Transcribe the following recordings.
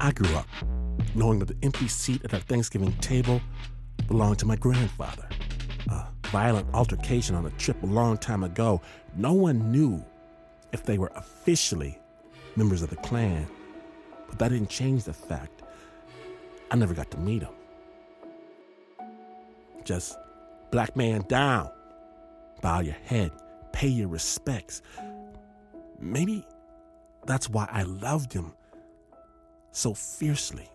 I grew up knowing that the empty seat at our Thanksgiving table belonged to my grandfather. A violent altercation on a trip a long time ago. No one knew if they were officially members of the Klan, but that didn't change the fact I never got to meet him. Just black man down, bow your head, pay your respects. Maybe that's why I loved him so fiercely.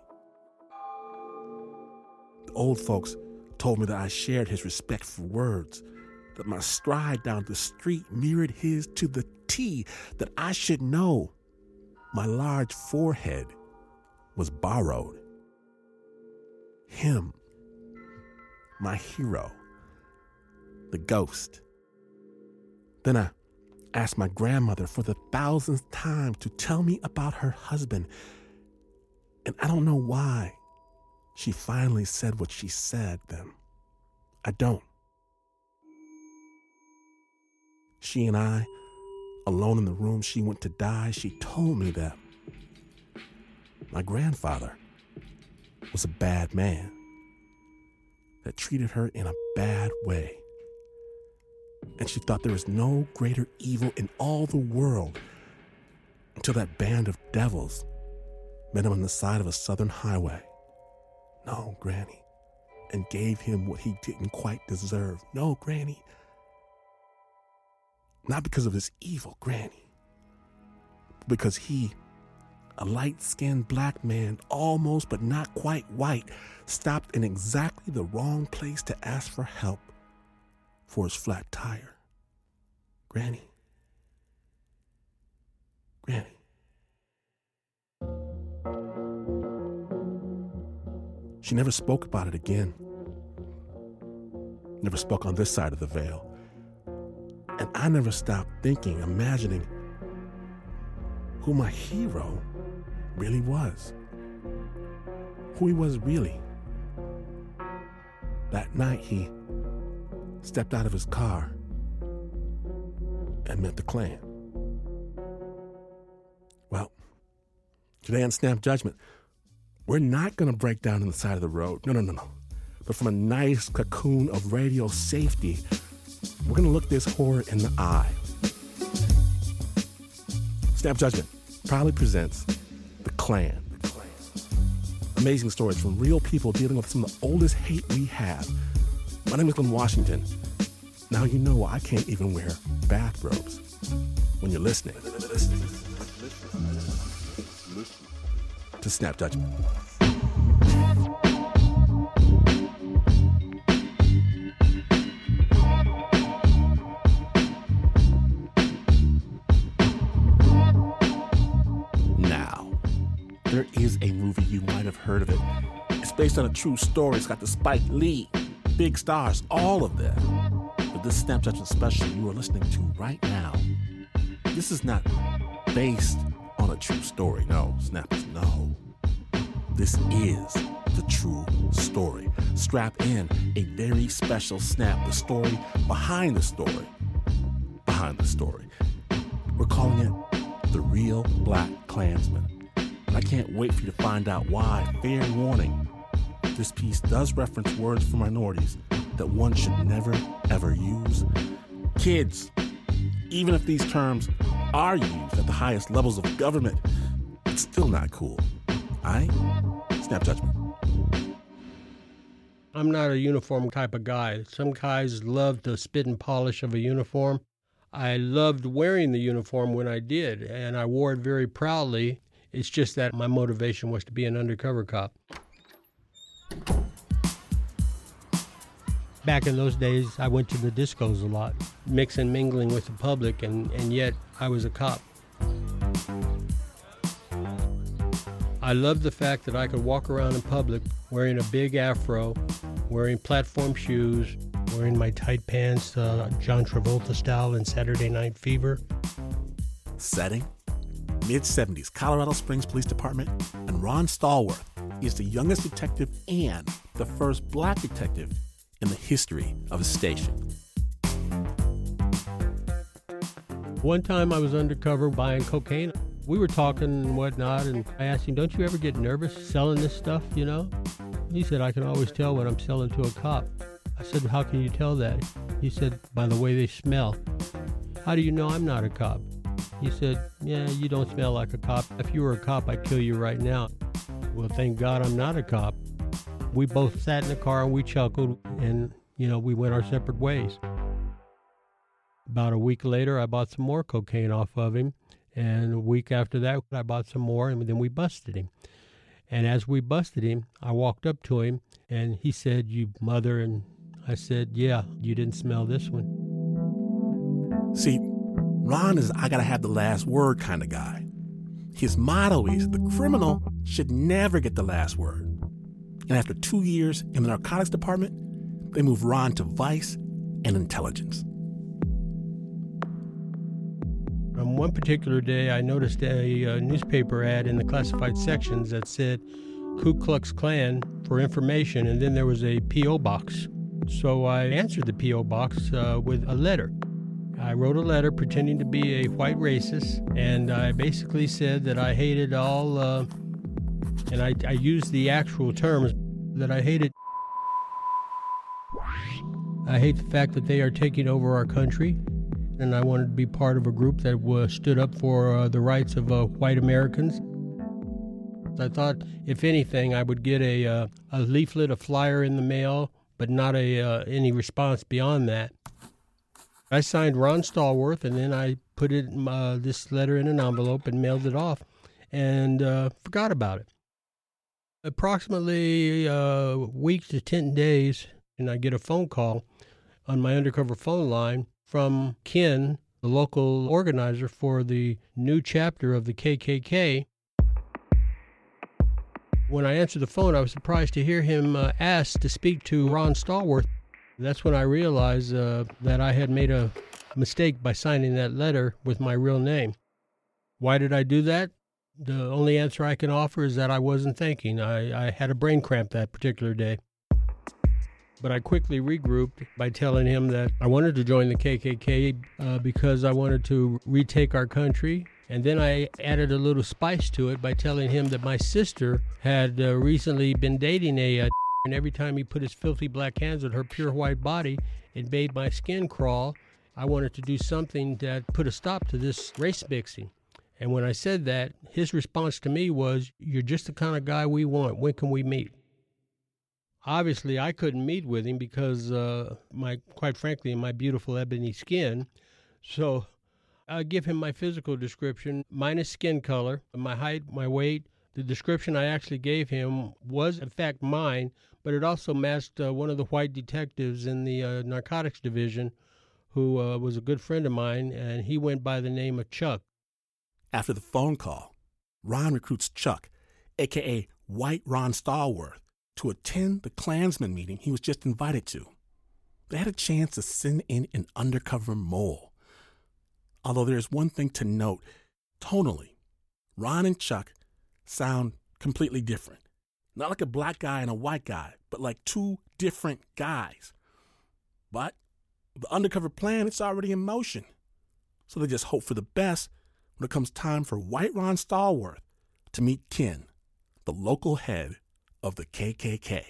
The old folks told me that I shared his respect for words, that my stride down the street mirrored his to the T, that I should know my large forehead was borrowed. Him, my hero, the ghost. Then I asked my grandmother for the 1000th time to tell me about her husband. And I don't know why she finally said what she said then. I don't. She and I, alone in the room she went to die, she told me that my grandfather was a bad man that treated her in a bad way. And she thought there was no greater evil in all the world until that band of devils met him on the side of a southern highway. No, Granny. And gave him what he didn't quite deserve. No, Granny. Not because of his evil, Granny. Because he, a light-skinned black man, almost but not quite white, stopped in exactly the wrong place to ask for help for his flat tire. Granny. Granny. She never spoke about it again. Never spoke on this side of the veil. And I never stopped thinking, imagining who my hero really was. Who he was really. That night he stepped out of his car and met the Klan. Well, today on Snap Judgment, we're not going to break down on the side of the road. No. But from a nice cocoon of radio safety, we're going to look this horror in the eye. Snap Judgment proudly presents The Klan. Amazing stories from real people dealing with some of the oldest hate we have. My name is Glenn Washington. Now you know why I can't even wear bathrobes when you're listening to Snap Judgment. Now, there is a movie, you might have heard of it. It's based on a true story. It's got the Spike Lee, big stars, all of them. But this Snap Judgment special you are listening to right now, this is not based on a true story. No, Snappers, no. This is the true story. Strap in, a very special Snap, the story behind the story. Behind the story. We're calling it The Real Black Klansman. And I can't wait for you to find out why. Fair warning, this piece does reference words for minorities that one should never, ever use. Kids, even if these terms are used at the highest levels of government, it's still not cool. Aight? Snap Judgment. I'm not a uniform type of guy. Some guys love the spit and polish of a uniform. I loved wearing the uniform when I did, and I wore it very proudly. It's just that my motivation was to be an undercover cop. Back in those days, I went to the discos a lot, mixing, mingling with the public, and yet I was a cop. I loved the fact that I could walk around in public wearing a big afro, wearing platform shoes, wearing my tight pants, John Travolta style in Saturday Night Fever. Setting? Mid-70s, Colorado Springs Police Department, and Ron Stallworth is the youngest detective and the first black detective in the history of the station. One time I was undercover buying cocaine. We were talking and whatnot, and I asked him, don't you ever get nervous selling this stuff, you know? He said, I can always tell when I'm selling to a cop. I said, how can you tell that? He said, by the way they smell. How do you know I'm not a cop? He said, yeah, you don't smell like a cop. If you were a cop, I'd kill you right now. Well, thank God I'm not a cop. We both sat in the car and we chuckled, and, we went our separate ways. About a week later, I bought some more cocaine off of him. And a week after that, I bought some more, and then we busted him. And as we busted him, I walked up to him, and he said, you mother, and I said, yeah, you didn't smell this one. See, Ron is I gotta have the last word kind of guy. His motto is the criminal should never get the last word. And after 2 years in the narcotics department, they moved Ron to vice and intelligence. On one particular day, I noticed a newspaper ad in the classified sections that said Ku Klux Klan for information, and then there was a P.O. box. So I answered the P.O. box with a letter. I wrote a letter pretending to be a white racist, and I basically said that I hated all, and I used the actual terms, that I hated. I hate the fact that they are taking over our country. And I wanted to be part of a group that stood up for the rights of white Americans. I thought, if anything, I would get a leaflet, a flyer in the mail, but not any response beyond that. I signed Ron Stallworth, and then I put this letter in an envelope and mailed it off, and forgot about it. Approximately a week to 10 days, and I get a phone call on my undercover phone line from Ken, the local organizer for the new chapter of the KKK. When I answered the phone, I was surprised to hear him ask to speak to Ron Stallworth. That's when I realized that I had made a mistake by signing that letter with my real name. Why did I do that? The only answer I can offer is that I wasn't thinking. I had a brain cramp that particular day. But I quickly regrouped by telling him that I wanted to join the KKK because I wanted to retake our country. And then I added a little spice to it by telling him that my sister had recently been dating and every time he put his filthy black hands on her pure white body, it made my skin crawl. I wanted to do something that put a stop to this race mixing. And when I said that, his response to me was, "You're just the kind of guy we want. When can we meet?" Obviously, I couldn't meet with him because quite frankly, my beautiful ebony skin. So I give him my physical description, minus skin color, my height, my weight. The description I actually gave him was, in fact, mine, but it also matched one of the white detectives in the narcotics division who was a good friend of mine, and he went by the name of Chuck. After the phone call, Ron recruits Chuck, a.k.a. White Ron Stallworth, to attend the Klansman meeting he was just invited to. They had a chance to send in an undercover mole. Although there's one thing to note, tonally, Ron and Chuck sound completely different. Not like a black guy and a white guy, but like two different guys. But the undercover plan, it's already in motion. So they just hope for the best when it comes time for White Ron Stallworth to meet Ken, the local head of the KKK.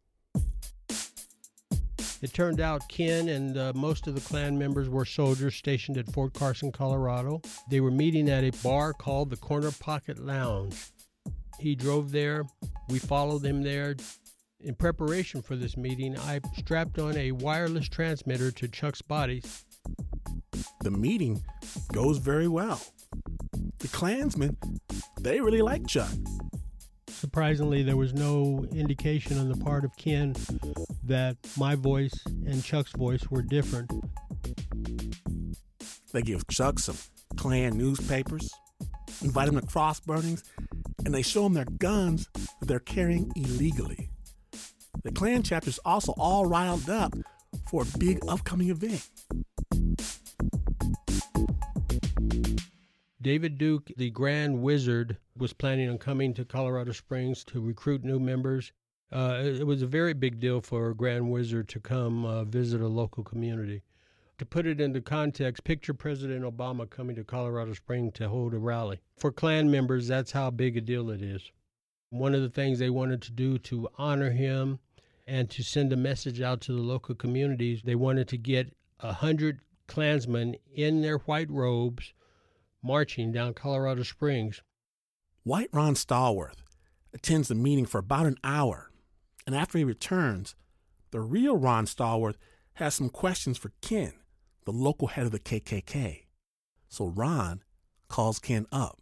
It turned out Ken and most of the Klan members were soldiers stationed at Fort Carson, Colorado. They were meeting at a bar called the Corner Pocket Lounge. He drove there. We followed him there. In preparation for this meeting, I strapped on a wireless transmitter to Chuck's body. The meeting goes very well. The Klansmen, they really like Chuck. Surprisingly, there was no indication on the part of Ken that my voice and Chuck's voice were different. They give Chuck some Klan newspapers, invite him to cross burnings, and they show him their guns that they're carrying illegally. The Klan chapter's also all riled up for a big upcoming event. David Duke, the Grand Wizard, was planning on coming to Colorado Springs to recruit new members. It was a very big deal for a Grand Wizard to come visit a local community. To put it into context, picture President Obama coming to Colorado Springs to hold a rally. For Klan members, that's how big a deal it is. One of the things they wanted to do to honor him and to send a message out to the local communities, they wanted to get 100 Klansmen in their white robes marching down Colorado Springs. White Ron Stallworth attends the meeting for about an hour, and after he returns, the real Ron Stallworth has some questions for Ken, the local head of the KKK. So Ron calls Ken up.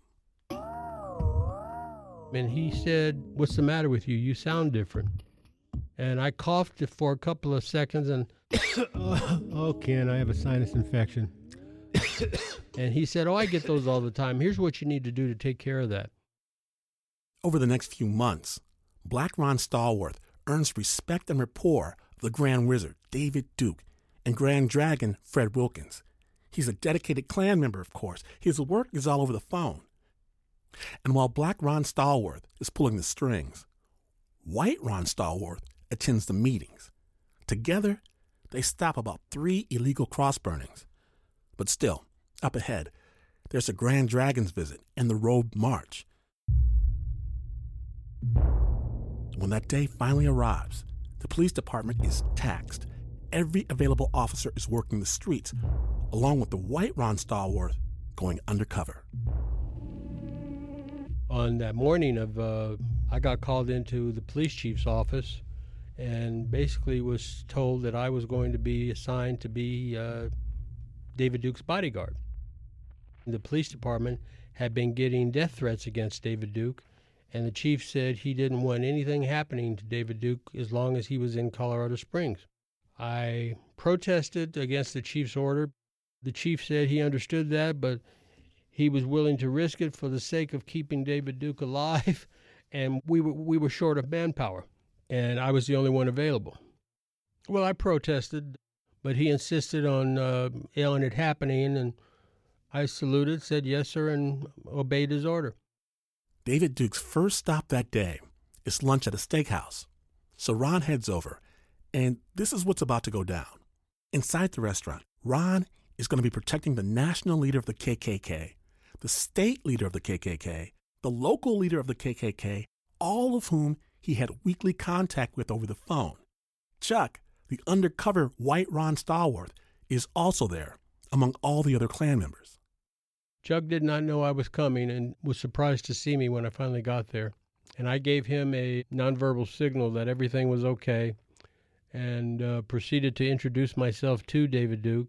And he said, "What's the matter with you? You sound different." And I coughed for a couple of seconds and, "Oh, Ken, I have a sinus infection." And he said, "Oh, I get those all the time. Here's what you need to do to take care of that." Over the next few months, Black Ron Stallworth earns respect and rapport of the Grand Wizard, David Duke, and Grand Dragon, Fred Wilkins. He's a dedicated Klan member, of course. His work is all over the phone. And while Black Ron Stallworth is pulling the strings, White Ron Stallworth attends the meetings. Together, they stop about 3 illegal cross burnings. But still, up ahead, there's a Grand Dragon's visit and the Robe March. When that day finally arrives, the police department is taxed. Every available officer is working the streets, along with the White Ron Stallworth going undercover. On that morning I got called into the police chief's office and basically was told that I was going to be assigned to be David Duke's bodyguard. The police department had been getting death threats against David Duke, and the chief said he didn't want anything happening to David Duke as long as he was in Colorado Springs. I protested against the chief's order. The chief said he understood that, but he was willing to risk it for the sake of keeping David Duke alive, and we were short of manpower, and I was the only one available. Well, I protested, but he insisted on it happening, and I saluted, said yes, sir, and obeyed his order. David Duke's first stop that day is lunch at a steakhouse. So Ron heads over, and this is what's about to go down. Inside the restaurant, Ron is going to be protecting the national leader of the KKK, the state leader of the KKK, the local leader of the KKK, all of whom he had weekly contact with over the phone. Chuck, the undercover White Ron Stallworth, is also there, among all the other Klan members. Chuck did not know I was coming and was surprised to see me when I finally got there. And I gave him a nonverbal signal that everything was okay and proceeded to introduce myself to David Duke.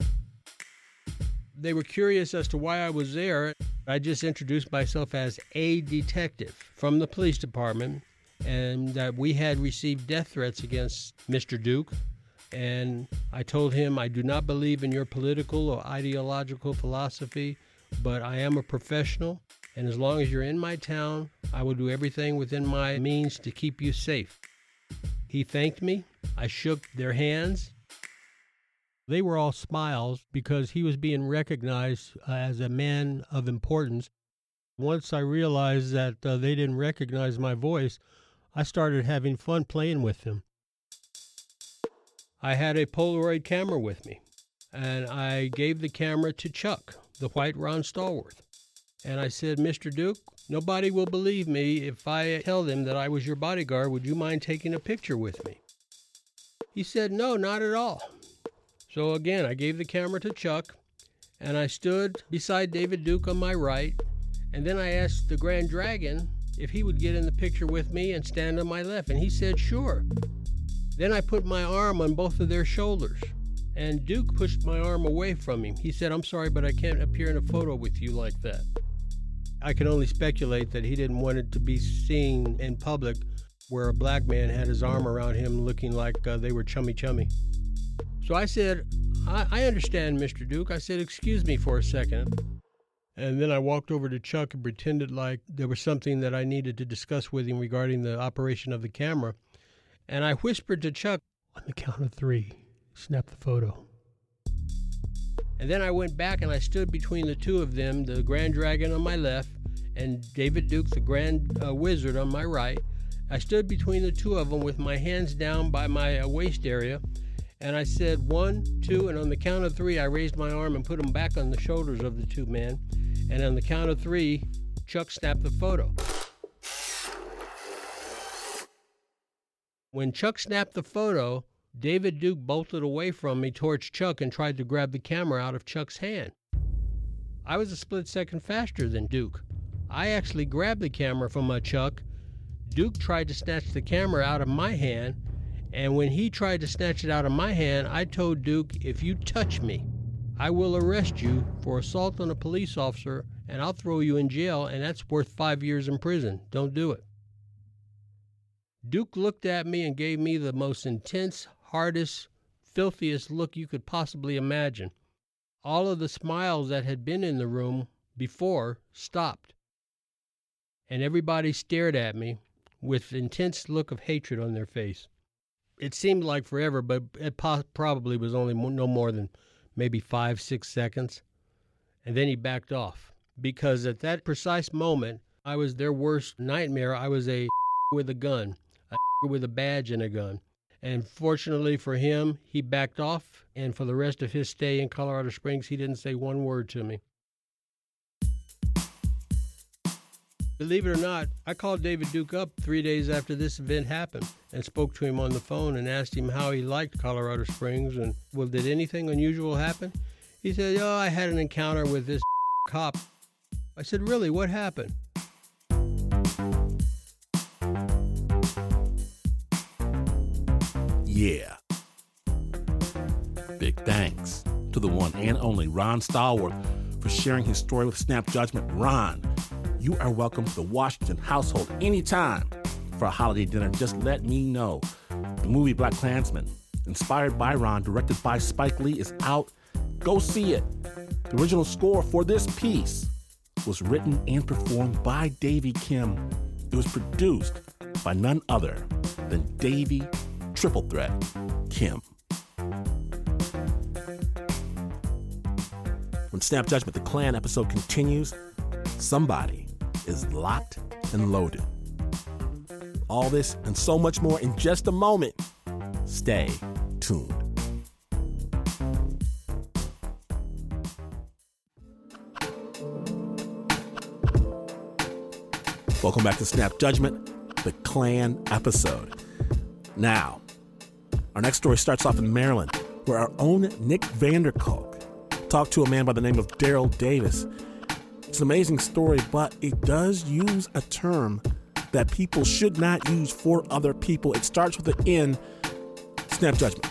They were curious as to why I was there. I just introduced myself as a detective from the police department and that we had received death threats against Mr. Duke. And I told him I do not believe in your political or ideological philosophy, but I am a professional, and as long as you're in my town, I will do everything within my means to keep you safe. He thanked me. I shook their hands. They were all smiles because he was being recognized as a man of importance. Once I realized that they didn't recognize my voice, I started having fun playing with them. I had a Polaroid camera with me, and I gave the camera to Chuck, the White Ron Stallworth. And I said, "Mr. Duke, nobody will believe me if I tell them that I was your bodyguard. Would you mind taking a picture with me?" He said, "No, not at all." So again, I gave the camera to Chuck, and I stood beside David Duke on my right, and then I asked the Grand Dragon if he would get in the picture with me and stand on my left, and he said, "Sure." Then I put my arm on both of their shoulders, and Duke pushed my arm away from him. He said, "I'm sorry, but I can't appear in a photo with you like that." I can only speculate that he didn't want it to be seen in public where a black man had his arm around him looking like they were chummy-chummy. So I said, I understand, Mr. Duke. I said, "Excuse me for a second." And then I walked over to Chuck and pretended like there was something that I needed to discuss with him regarding the operation of the camera. And I whispered to Chuck, "On the count of 3, snap the photo." And then I went back and I stood between the two of them, the Grand Dragon on my left and David Duke, the Grand Wizard, on my right. I stood between the two of them with my hands down by my waist area, And I said 1, 2, and on the count of 3, I raised my arm and put them back on the shoulders of the two men. And on the count of 3, Chuck snapped the photo. When Chuck snapped the photo, David Duke bolted away from me towards Chuck and tried to grab the camera out of Chuck's hand. I was a split second faster than Duke. I actually grabbed the camera from Chuck. Duke tried to snatch the camera out of my hand, and when he tried to snatch it out of my hand, I told Duke, if you touch me, I will arrest you for assault on a police officer, and I'll throw you in jail, and that's worth 5 years in prison. Don't do it. Duke looked at me and gave me the most intense, hardest, filthiest look you could possibly imagine. All of the smiles that had been in the room before stopped, and everybody stared at me with intense look of hatred on their face. It seemed like forever, but it probably was only no more than maybe 5-6 seconds. And then he backed off, because at that precise moment, I was their worst nightmare. I was a with a gun, a with a badge and a gun. And fortunately for him, he backed off, and for the rest of his stay in Colorado Springs, he didn't say one word to me. Believe it or not, I called David Duke up 3 days after this event happened and spoke to him on the phone and asked him how he liked Colorado Springs and, well, did anything unusual happen? He said, oh, I had an encounter with this cop. I said, really, what happened? Yeah. Big thanks to the one and only Ron Stallworth for sharing his story with Snap Judgment. Ron, you are welcome to the Washington household anytime for a holiday dinner. Just let me know. The movie BlacKkKlansman, inspired by Ron, directed by Spike Lee, is out. Go see it. The original score for this piece was written and performed by Davy Kim. It was produced by none other than Davy Triple Threat Kim. When Snap Judgment, the Klan episode continues, somebody is locked and loaded. All this and so much more in just a moment. Stay tuned. Welcome back to Snap Judgment, the Klan episode. Now, our next story starts off in Maryland, where our own Nick Vanderkolk talked to a man by the name of Daryl Davis. It's an amazing story, but it does use a term that people should not use for other people. It starts with an N. Snap Judgment.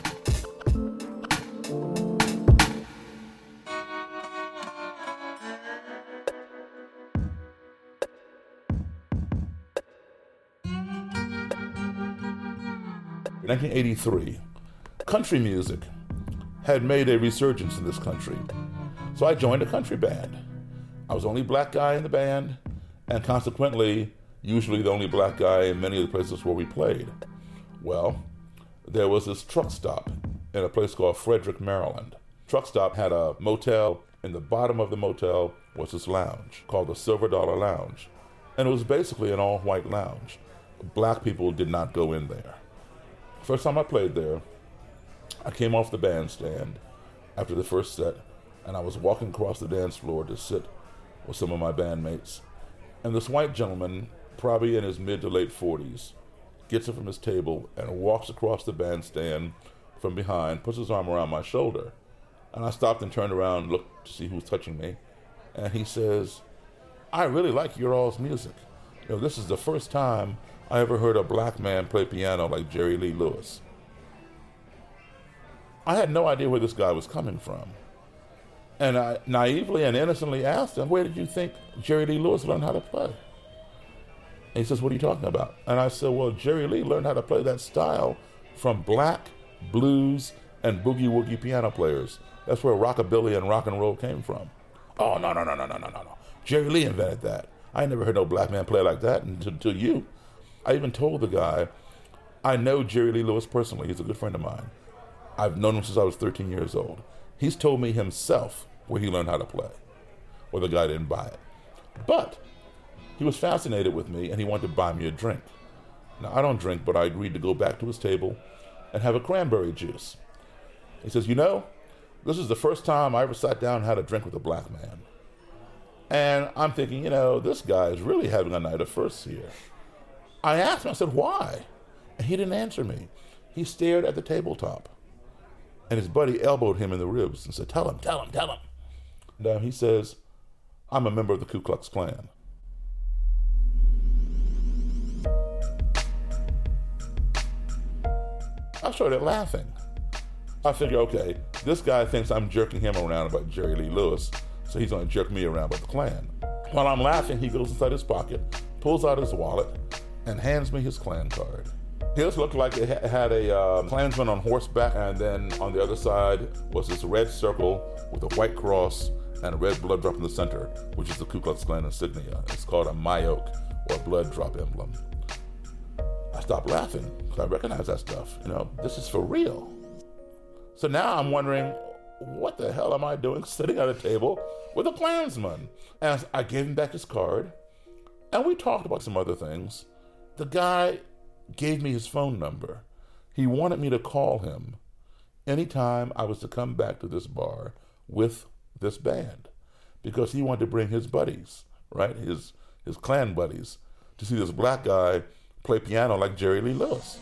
In 1983, country music had made a resurgence in this country. So I joined a country band. I was the only black guy in the band, and consequently, usually the only black guy in many of the places where we played. Well, there was this truck stop in a place called Frederick, Maryland. Truck stop had a motel. In the bottom of the motel was this lounge called the Silver Dollar Lounge. And it was basically an all-white lounge. Black people did not go in there. First time I played there, I came off the bandstand after the first set, and I was walking across the dance floor to sit with some of my bandmates. And this white gentleman, probably in his mid to late 40s, gets up from his table and walks across the bandstand from behind, puts his arm around my shoulder. And I stopped and turned around and looked to see who was touching me. And he says, I really like your all's music. You know, this is the first time I ever heard a black man play piano like Jerry Lee Lewis. I had no idea where this guy was coming from. And I naively and innocently asked him, where did you think Jerry Lee Lewis learned how to play? And he says, what are you talking about? And I said, well, Jerry Lee learned how to play that style from black, blues, and boogie-woogie piano players. That's where rockabilly and rock and roll came from. Oh, no. Jerry Lee invented that. I never heard no black man play like that until you. I even told the guy, I know Jerry Lee Lewis personally. He's a good friend of mine. I've known him since I was 13 years old. He's told me himself where he learned how to play. Well, the guy didn't buy it. But he was fascinated with me, and he wanted to buy me a drink. Now, I don't drink, but I agreed to go back to his table and have a cranberry juice. He says, this is the first time I ever sat down and had a drink with a black man. And I'm thinking, this guy is really having a night of firsts here. I asked him, I said, why? And he didn't answer me. He stared at the tabletop. And his buddy elbowed him in the ribs and said, tell him. And he says, I'm a member of the Ku Klux Klan. I started laughing. I figured, okay, this guy thinks I'm jerking him around about Jerry Lee Lewis, so he's going to jerk me around about the Klan. While I'm laughing, he goes inside his pocket, pulls out his wallet, and hands me his Klan card. His looked like it had a Klansman on horseback, and then on the other side was this red circle with a white cross and a red blood drop in the center, which is the Ku Klux Klan insignia. It's called a Mayoke, or blood drop emblem. I stopped laughing because I recognize that stuff. This is for real. So now I'm wondering, what the hell am I doing sitting at a table with a Klansman? And I gave him back his card, and we talked about some other things. The guy gave me his phone number. He wanted me to call him anytime I was to come back to this bar with this band, because he wanted to bring his buddies, right? His Klan buddies, to see this black guy play piano like Jerry Lee Lewis.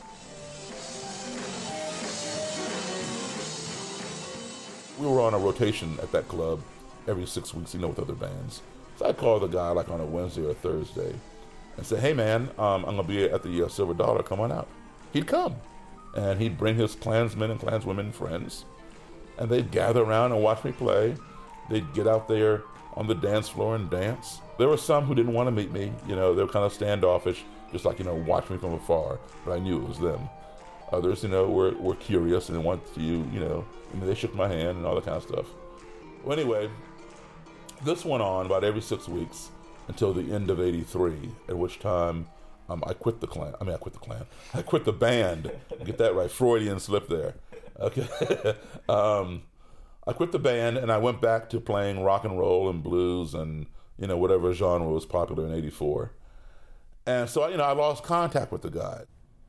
We were on a rotation at that club every 6 weeks, with other bands. So I'd call the guy like on a Wednesday or a Thursday and say, hey man, I'm going to be at the Silver Dollar, come on out. He'd come, and he'd bring his Klansmen and Klanswomen friends, and they'd gather around and watch me play. They'd get out there on the dance floor and dance. There were some who didn't want to meet me, they were kind of standoffish, just like, watch me from afar, but I knew it was them. Others, were curious and wanted to, they shook my hand and all that kind of stuff. Well, anyway, this went on about every 6 weeks until the end of '83, at which time I quit the Klan. I quit the band. Get that right, Freudian slip there. Okay. I quit the band and I went back to playing rock and roll and blues and, whatever genre was popular in '84. And so, I lost contact with the guy.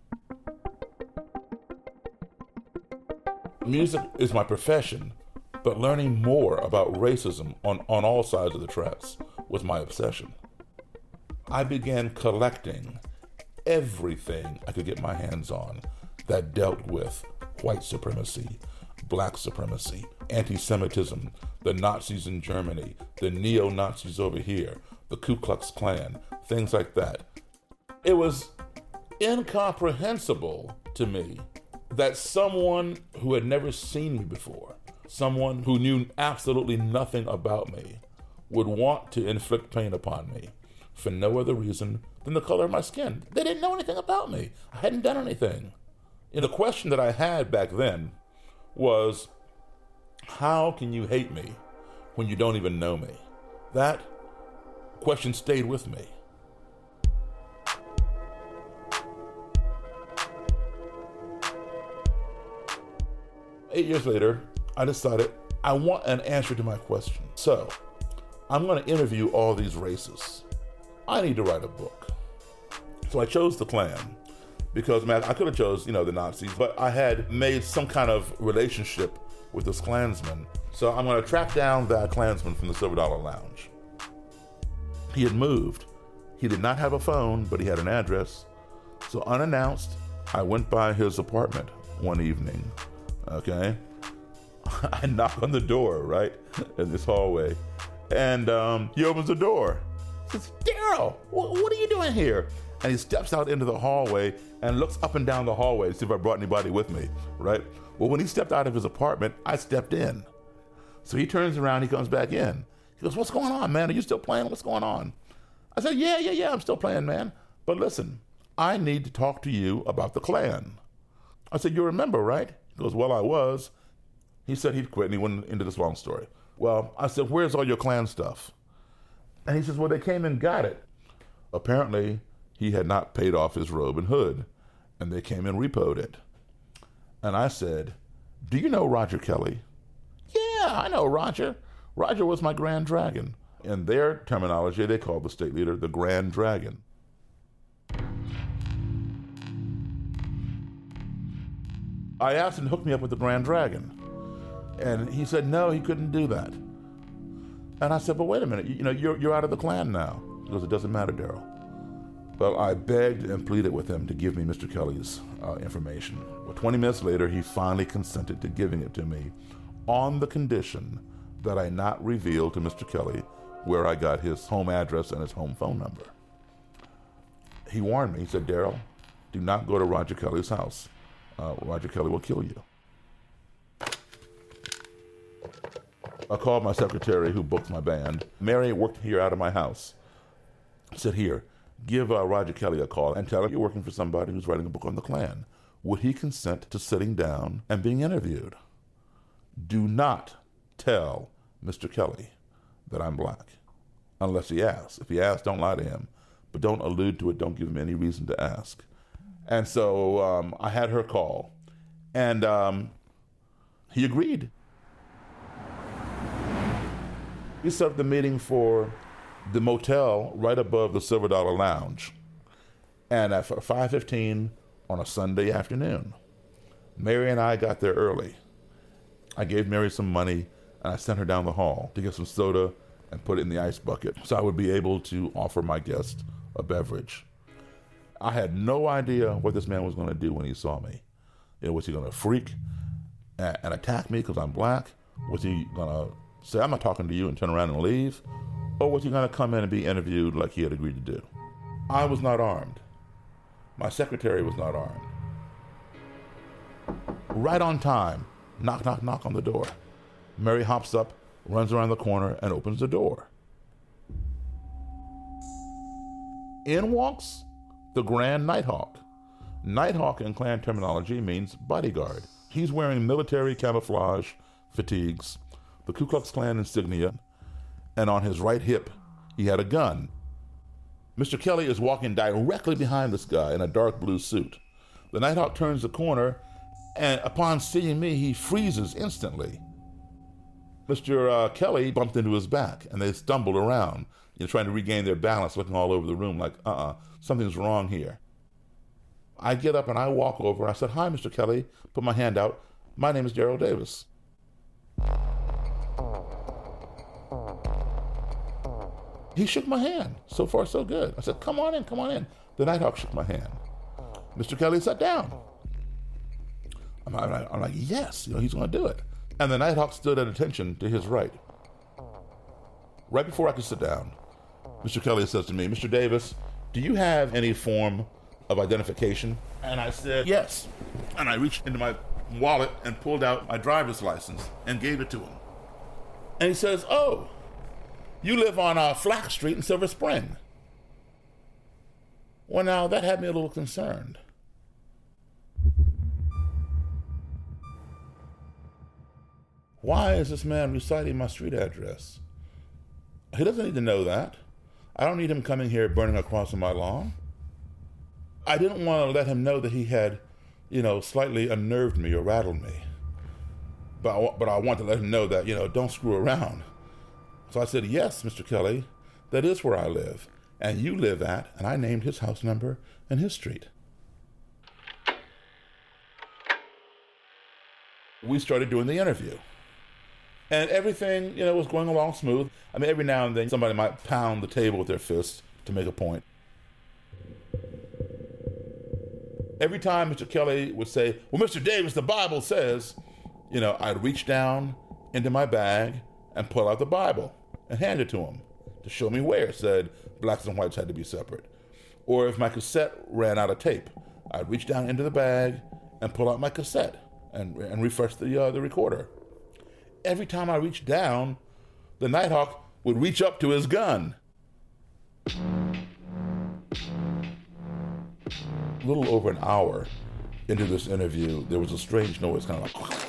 Music is my profession, but learning more about racism on all sides of the tracks was my obsession. I began collecting everything I could get my hands on that dealt with white supremacy, black supremacy, anti-Semitism, the Nazis in Germany, the neo-Nazis over here, the Ku Klux Klan, things like that. It was incomprehensible to me that someone who had never seen me before, someone who knew absolutely nothing about me, would want to inflict pain upon me for no other reason than the color of my skin. They didn't know anything about me. I hadn't done anything. And the question that I had back then was, how can you hate me when you don't even know me? That question stayed with me. Eight years later, I decided I want an answer to my question. So I'm going to interview all these racists. I need to write a book. So I chose the Klan because, man, I could have chose, the Nazis, but I had made some kind of relationship with this Klansman. So I'm going to track down that Klansman from the Silver Dollar Lounge. He had moved. He did not have a phone, but he had an address. So unannounced, I went by his apartment one evening. Okay, I knock on the door, right, in this hallway, and he opens the door. He says, Daryl, what are you doing here? And he steps out into the hallway and looks up and down the hallway to see if I brought anybody with me, right? Well, when he stepped out of his apartment, I stepped in. So he turns around, he comes back in. He goes, what's going on, man? Are you still playing? What's going on? I said, yeah, I'm still playing, man. But listen, I need to talk to you about the Klan. I said, you remember, right? He goes, well, I was. He said he'd quit, and he went into this long story. Well, I said, where's all your Klan stuff? And he says, well, they came and got it. Apparently, he had not paid off his robe and hood, and they came and repoed it. And I said, do you know Roger Kelly? Yeah, I know Roger. Roger was my Grand Dragon. In their terminology, they called the state leader the Grand Dragon. I asked him to hook me up with the Grand Dragon. And he said, no, he couldn't do that. And I said, but wait a minute, you're out of the Klan now. He goes, it doesn't matter, Darrell. Well, I begged and pleaded with him to give me Mr. Kelly's information. Well, 20 minutes later, he finally consented to giving it to me on the condition that I not reveal to Mr. Kelly where I got his home address and his home phone number. He warned me. He said, Darrell, do not go to Roger Kelly's house. Roger Kelly will kill you. I called my secretary who booked my band. Mary worked here out of my house. I said, here, give Roger Kelly a call and tell him you're working for somebody who's writing a book on the Klan. Would he consent to sitting down and being interviewed? Do not tell Mr. Kelly that I'm black, unless he asks. If he asks, don't lie to him, but don't allude to it. Don't give him any reason to ask. And so I had her call, and he agreed. We set up the meeting for the motel right above the Silver Dollar Lounge, and at 5:15 on a Sunday afternoon. Mary and I got there early. I gave Mary some money, and I sent her down the hall to get some soda and put it in the ice bucket so I would be able to offer my guest a beverage. I had no idea what this man was going to do when he saw me. Was he going to freak and attack me because I'm black? Was he going to say, I'm not talking to you, and turn around and leave? Or was he going to come in and be interviewed like he had agreed to do? I was not armed. My secretary was not armed. Right on time, knock, knock, knock on the door. Mary hops up, runs around the corner, and opens the door. In walks the Grand Nighthawk. Nighthawk in Klan terminology means bodyguard. He's wearing military camouflage fatigues, the Ku Klux Klan insignia, and on his right hip, he had a gun. Mr. Kelly is walking directly behind this guy in a dark blue suit. The Nighthawk turns the corner, and upon seeing me, he freezes instantly. Mr. Kelly bumped into his back, and they stumbled around, trying to regain their balance, looking all over the room like, something's wrong here. I get up and I walk over. I said, hi, Mr. Kelly. Put my hand out. My name is Darrell Davis. He shook my hand. So far, so good. I said, come on in, come on in. The Nighthawk shook my hand. Mr. Kelly sat down. I'm like, yes, he's going to do it. And the Nighthawk stood at attention to his right. Right before I could sit down, Mr. Kelly says to me, Mr. Davis, do you have any form of identification? And I said, yes. And I reached into my wallet and pulled out my driver's license and gave it to him. And he says, oh, you live on Flack Street in Silver Spring. Well, now, that had me a little concerned. Why is this man reciting my street address? He doesn't need to know that. I don't need him coming here burning a cross on my lawn. I didn't want to let him know that he had, slightly unnerved me or rattled me. But I want to let him know that, don't screw around. So I said, yes, Mr. Kelly, that is where I live. And you live at, and I named his house number and his street. We started doing the interview. And everything, was going along smooth. I mean, every now and then somebody might pound the table with their fist to make a point. Every time Mr. Kelly would say, well, Mr. Davis, the Bible says, I'd reach down into my bag and pull out the Bible and hand it to him to show me where it said blacks and whites had to be separate. Or if my cassette ran out of tape, I'd reach down into the bag and pull out my cassette and refresh the recorder. Every time I reached down, the Nighthawk would reach up to his gun. A little over an hour into this interview, there was a strange noise, kind of like...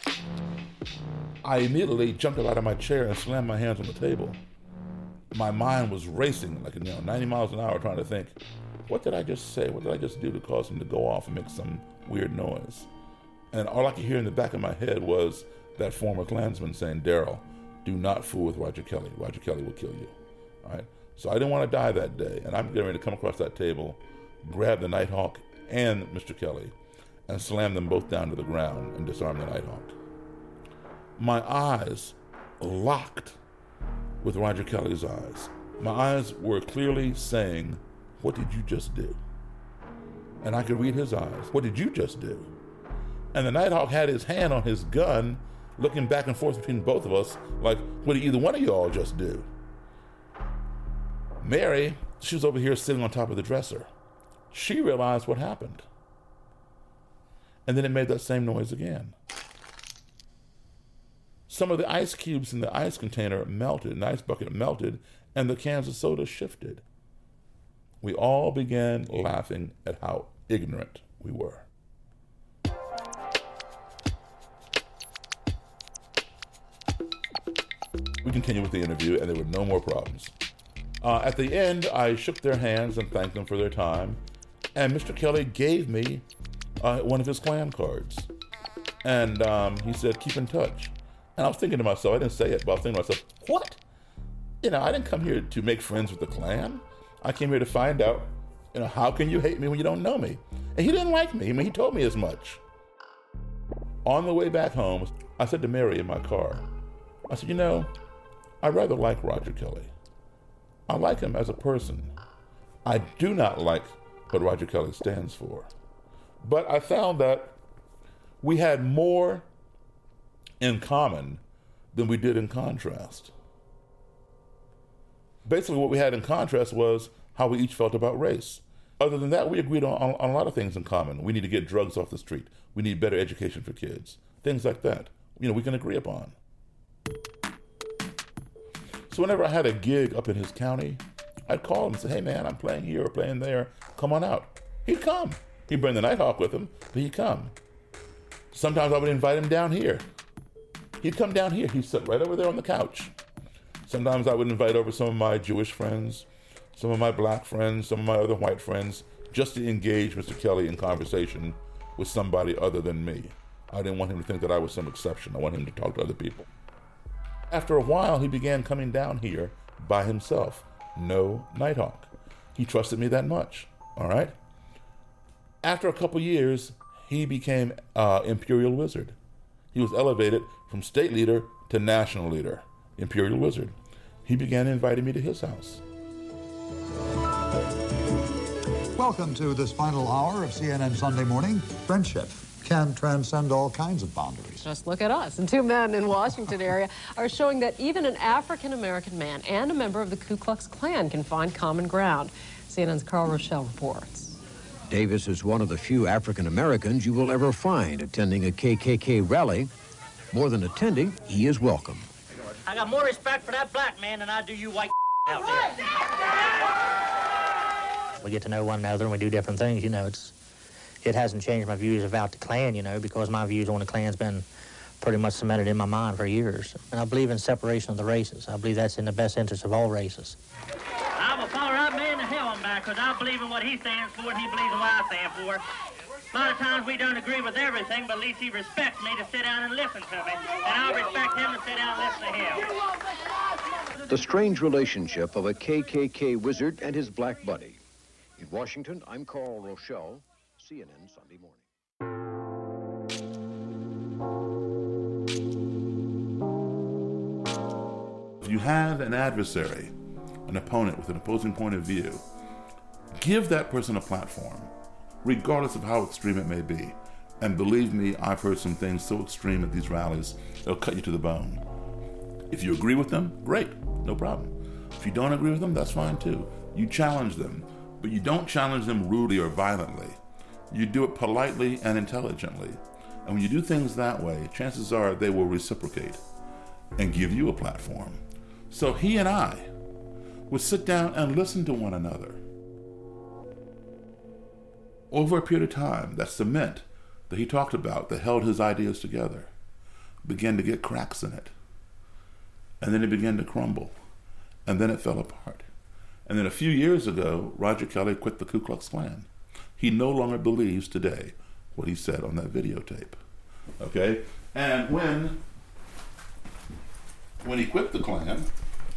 I immediately jumped out of my chair and slammed my hands on the table. My mind was racing, 90 miles an hour, trying to think, what did I just say? What did I just do to cause him to go off and make some weird noise? And all I could hear in the back of my head was that former Klansman saying, Darrell, do not fool with Roger Kelly. Roger Kelly will kill you. All right? So I didn't want to die that day. And I'm getting ready to come across that table, grab the Nighthawk and Mr. Kelly, and slam them both down to the ground and disarm the Nighthawk. my eyes locked with Roger Kelly's eyes. My eyes were clearly saying, "What did you just do?" And I could read his eyes. "What did you just do?" And the Nighthawk had his hand on his gun, looking back and forth between both of us, like, "What did either one of y'all just do?" Mary, she was over here sitting on top of the dresser. She realized what happened. And then it made that same noise again. Some of the ice cubes in the ice container melted, an ice bucket melted, and the cans of soda shifted. We all began laughing at how ignorant we were. We continued with the interview, and there were no more problems. At the end, I shook their hands and thanked them for their time, and Mr. Kelly gave me one of his Klan cards. And he said, "Keep in touch." And I was thinking to myself, I didn't say it, but I was thinking to myself, what? I didn't come here to make friends with the Klan. I came here to find out, how can you hate me when you don't know me? And he didn't like me. He told me as much. On the way back home, I said to Mary in my car, I said, I rather like Roger Kelly. I like him as a person. I do not like what Roger Kelly stands for. But I found that we had more in common than we did in contrast. Basically, what we had in contrast was how we each felt about race. Other than that, we agreed on a lot of things in common. We need to get drugs off the street. We need better education for kids. Things like that. We can agree upon. So whenever I had a gig up in his county, I'd call him and say, "Hey man, I'm playing here or playing there. Come on out." He'd come. He'd bring the Nighthawk with him, but he'd come. Sometimes I would invite him down here. He'd come down here. He'd sit right over there on the couch. Sometimes I would invite over some of my Jewish friends, some of my black friends, some of my other white friends, just to engage Mr. Kelly in conversation with somebody other than me. I didn't want him to think that I was some exception. I wanted him to talk to other people. After a while, he began coming down here by himself. No Nighthawk. He trusted me that much, all right? After a couple years, he became Imperial Wizard. He was elevated from state leader to national leader, Imperial Wizard. He began inviting me to his house. Welcome to this final hour of CNN Sunday Morning. Friendship can transcend all kinds of boundaries. Just look at us. And two men in Washington area are showing that even an African-American man and a member of the Ku Klux Klan can find common ground. CNN's Carl Rochelle reports. Davis is one of the few African-Americans you will ever find attending a KKK rally. More than attending, he is welcome. I got more respect for that black man than I do you white out there. We get to know one another and we do different things, It hasn't changed my views about the Klan, because my views on the Klan's been pretty much cemented in my mind for years. And I believe in separation of the races. I believe that's in the best interest of all races. I will follow that man to hell and back, because I believe in what he stands for and he believes in what I stand for. A lot of times we don't agree with everything, but at least he respects me to sit down and listen to me. And I'll respect him to sit down and listen to him. The strange relationship of a KKK wizard and his black buddy. In Washington, I'm Carl Rochelle, CNN Sunday Morning. If you have an adversary, an opponent with an opposing point of view, give that person a platform, regardless of how extreme it may be. And believe me, I've heard some things so extreme at these rallies, they'll cut you to the bone. If you agree with them, great, no problem. If you don't agree with them, that's fine too. You challenge them, but you don't challenge them rudely or violently. You do it politely and intelligently. And when you do things that way, chances are they will reciprocate and give you a platform. So he and I would sit down and listen to one another. Over a period of time, that cement that he talked about that held his ideas together began to get cracks in it. And then it began to crumble. And then it fell apart. And then a few years ago, Roger Kelly quit the Ku Klux Klan. He no longer believes today what he said on that videotape. Okay? And when he quit the Klan,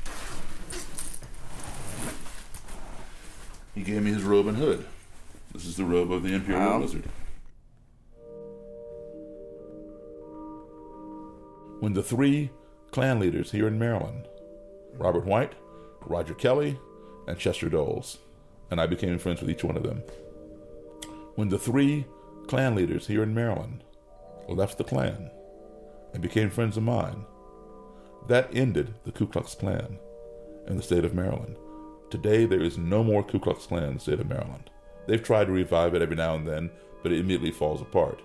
he gave me his robe and hood. This is the robe of the Imperial Wizard. when the three Klan leaders here in Maryland, Robert White, Roger Kelly, and Chester Doles, and I became friends with each one of them. When the three Klan leaders here in Maryland left the Klan and became friends of mine, that ended the Ku Klux Klan in the state of Maryland. Today, there is no more Ku Klux Klan in the state of Maryland. They've tried to revive it every now and then, but it immediately falls apart.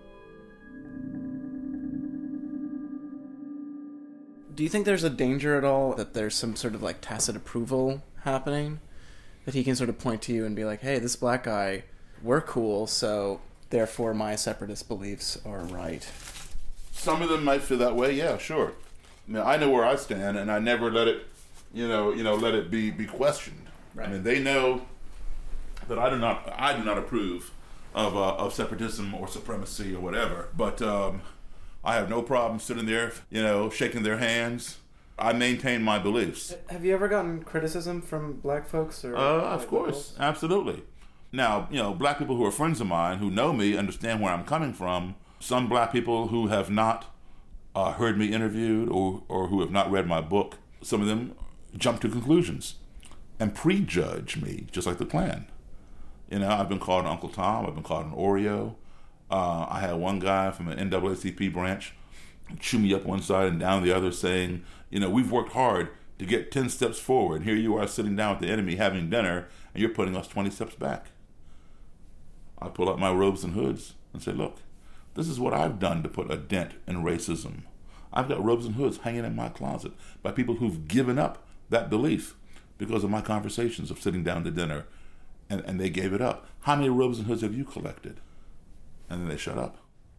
Do you think there's a danger at all that there's some sort of like tacit approval happening? That he can sort of point to you and be like, hey, this black guy, we're cool, so therefore my separatist beliefs are right. Some of them might feel that way, yeah, sure. I mean, I know where I stand, and I never let it, let it be questioned. Right. I mean, they know that I do not approve of separatism or supremacy or whatever. But I have no problem sitting there, shaking their hands. I maintain my beliefs. Have you ever gotten criticism from black folks? Or of course, absolutely. Now, black people who are friends of mine, who know me, understand where I'm coming from. Some black people who have not heard me interviewed or who have not read my book, some of them jump to conclusions and prejudge me, just like the Klan. I've been called an Uncle Tom. I've been called an Oreo. I had one guy from an NAACP branch chew me up one side and down the other, saying, we've worked hard to get 10 steps forward. And here you are sitting down with the enemy having dinner, and you're putting us 20 steps back. I pull out my robes and hoods and say, look, this is what I've done to put a dent in racism. I've got robes and hoods hanging in my closet by people who've given up that belief because of my conversations of sitting down to dinner, and they gave it up. How many robes and hoods have you collected? And then they shut up.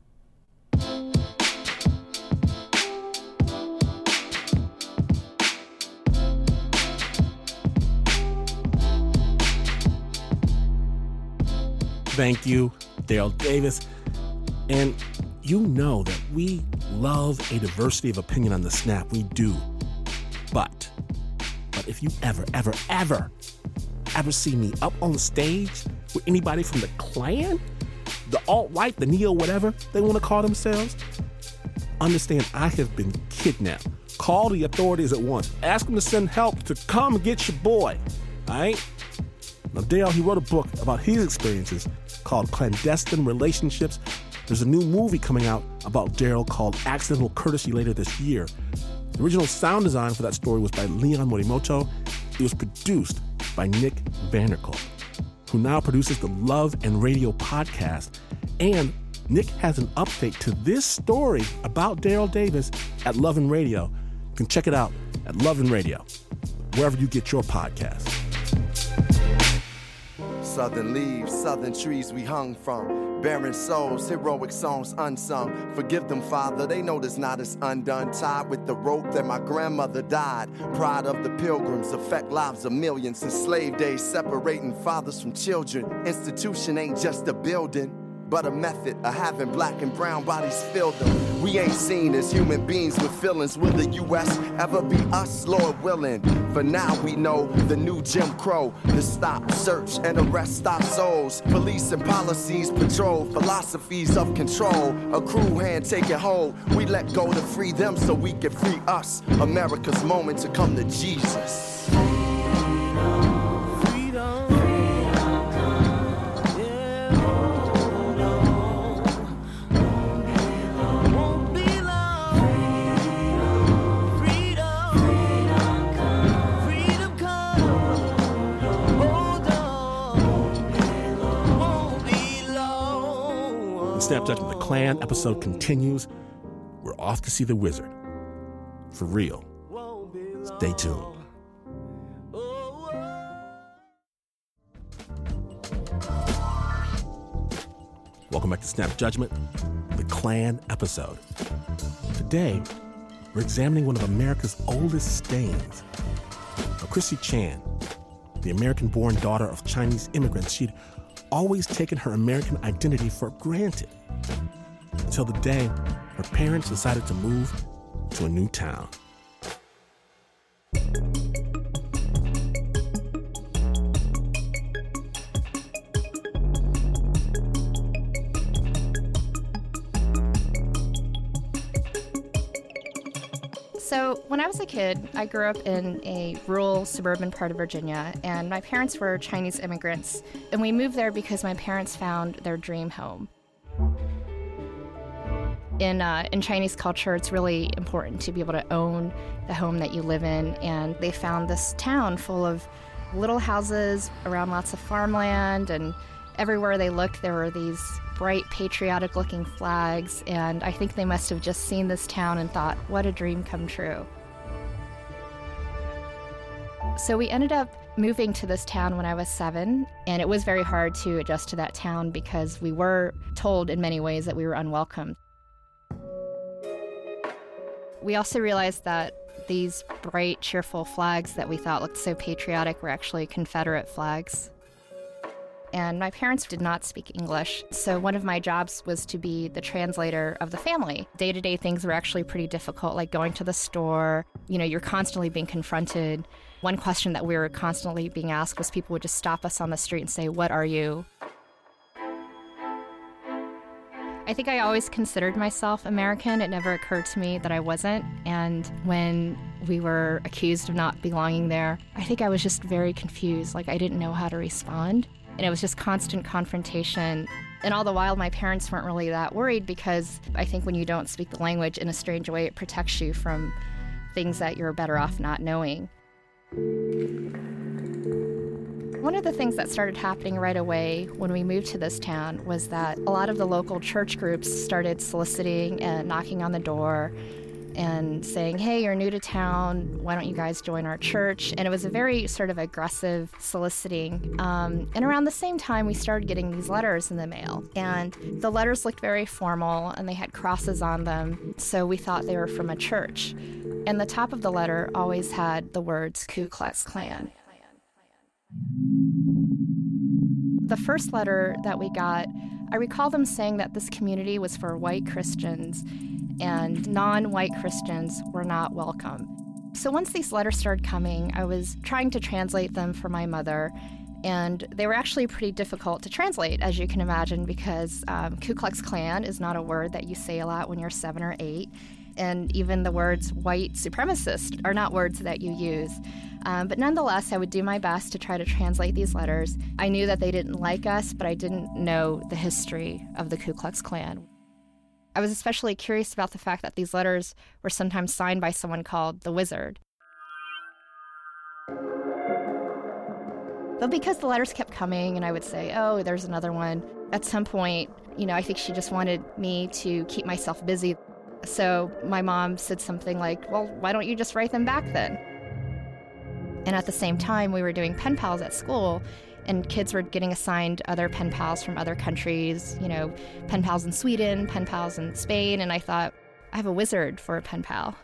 Thank you, Daryl Davis. And you know that we love a diversity of opinion on the Snap. We do. But if you ever see me up on stage with anybody from the Klan, the alt-right, the neo, whatever they want to call themselves, understand I have been kidnapped. Call the authorities at once. Ask them to send help to come get your boy. All right? Now, Dale, he wrote a book about his experiences called Clandestine Relationships. There's a new movie coming out about Daryl called Accidental Courtesy later this year. The original sound design for that story was by Leon Morimoto. It was produced by Nick Vanderkolk, who now produces the Love and Radio podcast. And Nick has an update to this story about Daryl Davis at Love and Radio. You can check it out at Love and Radio, wherever you get your podcasts. Southern leaves, southern trees we hung from. Barren souls, heroic songs unsung. Forgive them, Father, they know this knot is undone. Tied with the rope that my grandmother died. Pride of the pilgrims affect lives of millions. In slave days, separating fathers from children. Institution ain't just a building, but a method of having black and brown bodies fill them. We ain't seen as human beings with feelings. Will the U.S. ever be us, Lord willing? For now we know the new Jim Crow. The stop, search, and arrest our souls. Police and policies patrol philosophies of control. A crew hand taking hold. We let go to free them so we can free us. America's moment to come to Jesus. Snap Judgment, the Klan episode continues. We're off to see the wizard. For real. Stay tuned. Welcome back to Snap Judgment, the Klan episode. Today, we're examining one of America's oldest stains. Now, Chrissy Chan, the American-born daughter of Chinese immigrants, she'd always taken her American identity for granted until the day her parents decided to move to a new town. So when I was a kid, I grew up in a rural suburban part of Virginia, and my parents were Chinese immigrants, and we moved there because my parents found their dream home. In Chinese culture, it's really important to be able to own the home that you live in, and they found this town full of little houses around lots of farmland, and everywhere they looked, there were these bright, patriotic-looking flags, and I think they must have just seen this town and thought, what a dream come true. So we ended up moving to this town when I was 7, and it was very hard to adjust to that town because we were told in many ways that we were unwelcome. We also realized that these bright, cheerful flags that we thought looked so patriotic were actually Confederate flags. And my parents did not speak English, so one of my jobs was to be the translator of the family. Day-to-day things were actually pretty difficult, like going to the store. You know, you're constantly being confronted. One question that we were constantly being asked was people would just stop us on the street and say, "What are you?" I think I always considered myself American. It never occurred to me that I wasn't. And when we were accused of not belonging there, I think I was just very confused. Like, I didn't know how to respond. And it was just constant confrontation. And all the while, my parents weren't really that worried because I think when you don't speak the language in a strange way, it protects you from things that you're better off not knowing. One of the things that started happening right away when we moved to this town was that a lot of the local church groups started soliciting and knocking on the door and saying, "Hey, you're new to town, why don't you guys join our church?" And it was a very sort of aggressive soliciting. And around the same time, we started getting these letters in the mail. And the letters looked very formal, and they had crosses on them, so we thought they were from a church. And the top of the letter always had the words Ku Klux Klan. The first letter that we got, I recall them saying that this community was for white Christians and non-white Christians were not welcome. So once these letters started coming, I was trying to translate them for my mother, and they were actually pretty difficult to translate, as you can imagine, because Ku Klux Klan is not a word that you say a lot when you're 7 or 8, and even the words white supremacist are not words that you use. But nonetheless, I would do my best to try to translate these letters. I knew that they didn't like us, but I didn't know the history of the Ku Klux Klan. I was especially curious about the fact that these letters were sometimes signed by someone called the Wizard. But because the letters kept coming and I would say, "Oh, there's another one," at some point, I think she just wanted me to keep myself busy. So my mom said something like, "Well, why don't you just write them back then?" And at the same time, we were doing pen pals at school, and kids were getting assigned other pen pals from other countries, pen pals in Sweden, pen pals in Spain, and I thought, I have a wizard for a pen pal.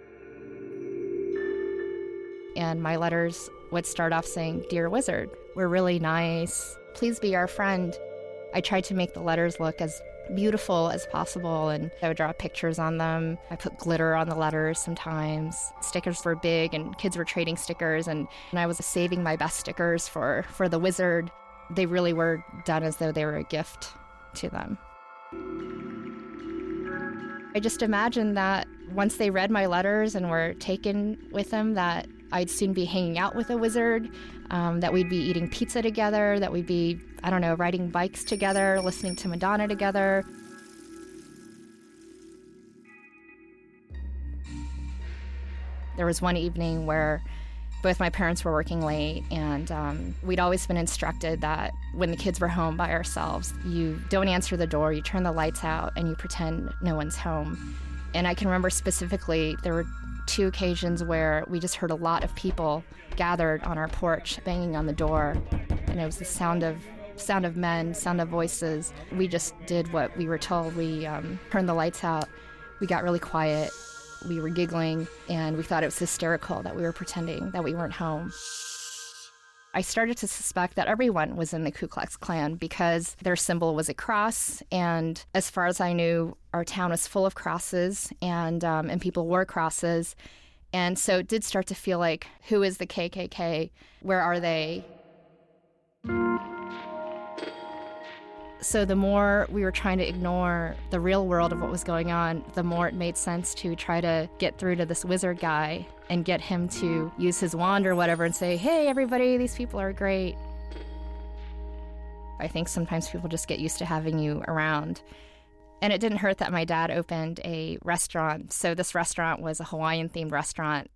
And my letters would start off saying, "Dear Wizard, we're really nice. Please be our friend." I tried to make the letters look as beautiful as possible, and I would draw pictures on them. I put glitter on the letters sometimes. Stickers were big, and kids were trading stickers, and I was saving my best stickers for the Wizard. They really were done as though they were a gift to them. I just imagined that once they read my letters and were taken with them, that I'd soon be hanging out with a wizard, that we'd be eating pizza together, that we'd be, riding bikes together, listening to Madonna together. There was one evening where both my parents were working late, and we'd always been instructed that when the kids were home by ourselves, you don't answer the door, you turn the lights out, and you pretend no one's home. And I can remember specifically there were 2 occasions where we just heard a lot of people gathered on our porch banging on the door, and it was the sound of men, sound of voices. We just did what we were told. We turned the lights out, we got really quiet, we were giggling, and we thought it was hysterical that we were pretending that we weren't home. I started to suspect that everyone was in the Ku Klux Klan because their symbol was a cross, and as far as I knew, our town was full of crosses, and people wore crosses, and so it did start to feel like, who is the KKK? Where are they? So the more we were trying to ignore the real world of what was going on, the more it made sense to try to get through to this wizard guy and get him to use his wand or whatever and say, hey, everybody, these people are great. I think sometimes people just get used to having you around. And it didn't hurt that my dad opened a restaurant. So this restaurant was a Hawaiian-themed restaurant,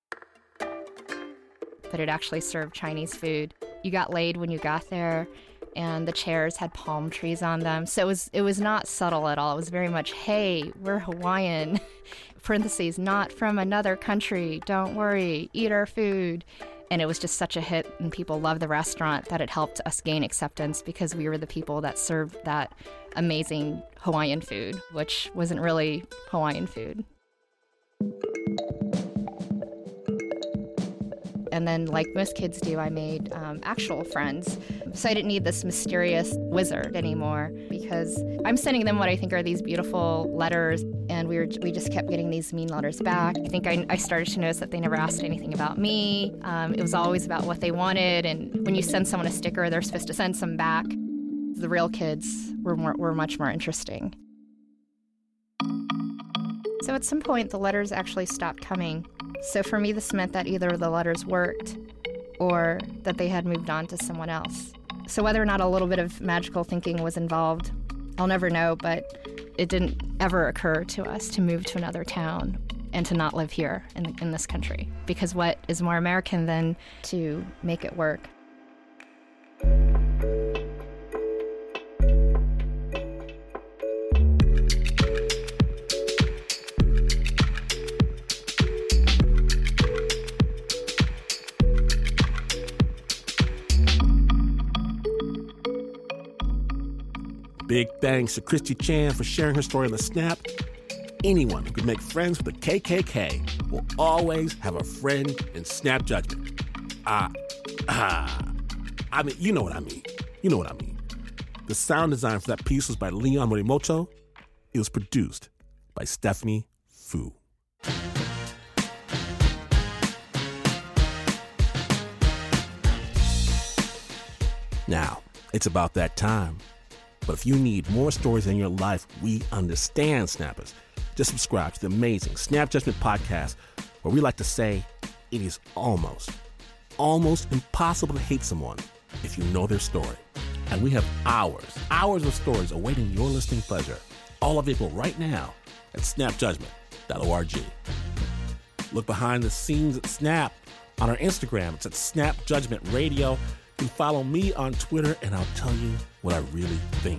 but it actually served Chinese food. You got laid when you got there, and the chairs had palm trees on them. So it was not subtle at all. It was very much, hey, we're Hawaiian, parentheses, not from another country. Don't worry, eat our food. And it was just such a hit, and people loved the restaurant that it helped us gain acceptance because we were the people that served that amazing Hawaiian food, which wasn't really Hawaiian food. And then, like most kids do, I made actual friends. So I didn't need this mysterious wizard anymore because I'm sending them what I think are these beautiful letters, and we just kept getting these mean letters back. I think I started to notice that they never asked anything about me. It was always about what they wanted, and when you send someone a sticker, they're supposed to send some back. The real kids were much more interesting. So at some point, the letters actually stopped coming. So for me, this meant that either the letters worked or that they had moved on to someone else. So whether or not a little bit of magical thinking was involved, I'll never know, but it didn't ever occur to us to move to another town and to not live here in this country. Because what is more American than to make it work? Big thanks to Christy Chan for sharing her story on The Snap. Anyone who can make friends with the KKK will always have a friend in Snap Judgment. I mean, you know what I mean. You know what I mean. The sound design for that piece was by Leon Morimoto. It was produced by Stephanie Fu. Now, it's about that time. But if you need more stories in your life, we understand, Snappers. Just subscribe to the amazing Snap Judgment podcast, where we like to say it is almost impossible to hate someone if you know their story. And we have hours of stories awaiting your listening pleasure, all available right now at snapjudgment.org. Look behind the scenes at Snap on our Instagram. It's at Snap Judgment Radio. You can follow me on Twitter, and I'll tell you what I really think.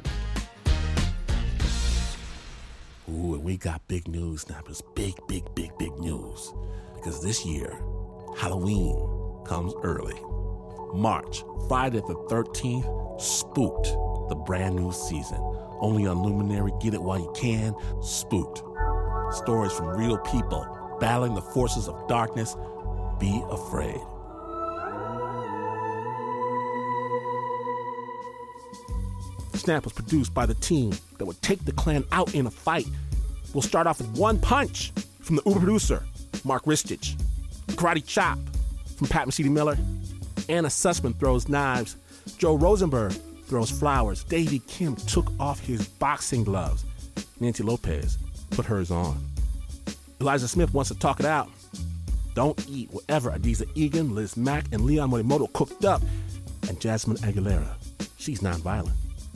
Ooh, and we got big news, Snappers. Big news. Because this year, Halloween comes early. March, Friday the 13th, Spooked, the brand new season. Only on Luminary. Get it while you can. Spooked. Stories from real people battling the forces of darkness. Be afraid. Snap was produced by the team that would take the Klan out in a fight. We'll start off with One Punch from the Uber producer, Mark Ristich. Karate Chop from Pat Mesiti-Miller. Anna Sussman throws knives. Joe Rosenberg throws flowers. Davey Kim took off his boxing gloves. Nancy Lopez put hers on. Elijah Smith wants to talk it out. Don't eat whatever Adiza Egan, Liz Mack, and Leon Morimoto cooked up. And Jasmine Aguilera, she's nonviolent.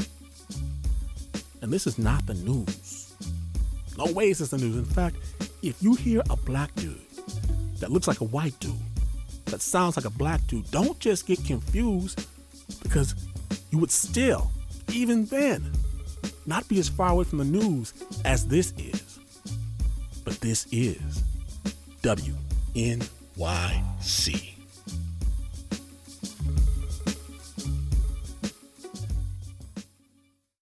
And this is not the news. No way is this the news. In fact, if you hear a black dude that looks like a white dude, that sounds like a black dude, don't just get confused, because you would still, even then, not be as far away from the news as this is. But this is WNYC.